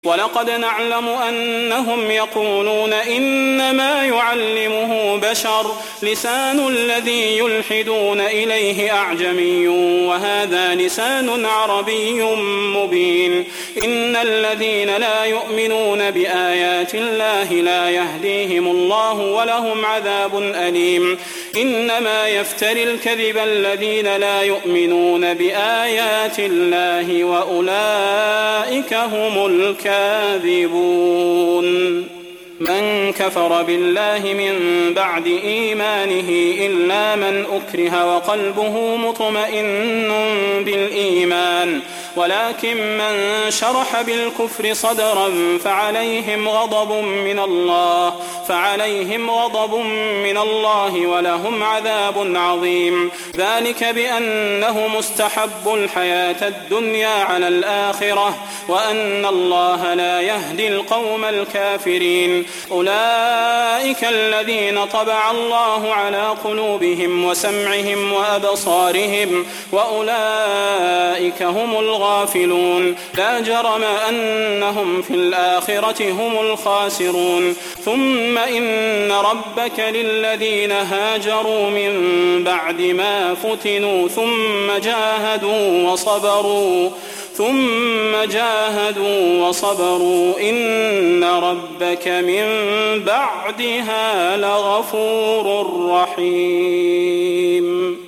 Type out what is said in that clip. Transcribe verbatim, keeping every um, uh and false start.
ولقد نعلم أنهم يقولون إنما يعلمه بشر لسان الذي يلحدون إليه أعجمي وهذا لسان عربي مبين إن الذين لا يؤمنون بآيات الله لا يهديهم الله ولهم عذاب أليم إنما يفتري الكذب الذين لا يؤمنون بآيات الله وأولئك هم الكاذبون كاذبون من كفر بالله من بعد إيمانه إلا من أكره وقلبه مطمئن بالإيمان ولكن من شرح بالكفر صدرا فعليهم غضب من الله فعليهم غضب من الله ولهم عذاب عظيم ذلك بأنه مستحب الحياة الدنيا على الآخرة وأن الله لا يهدي القوم الكافرين أولئك الذين طبع الله على قلوبهم وسمعهم وأبصارهم وأولئك هم الغافلون لا جرم أنهم في الآخرة هم الخاسرون ثم إن ربك للذين هاجروا من بعد ما فتنوا ثم جاهدوا وصبروا ثم جاهدوا وصبروا إن ربك من بعدها لغفور رحيم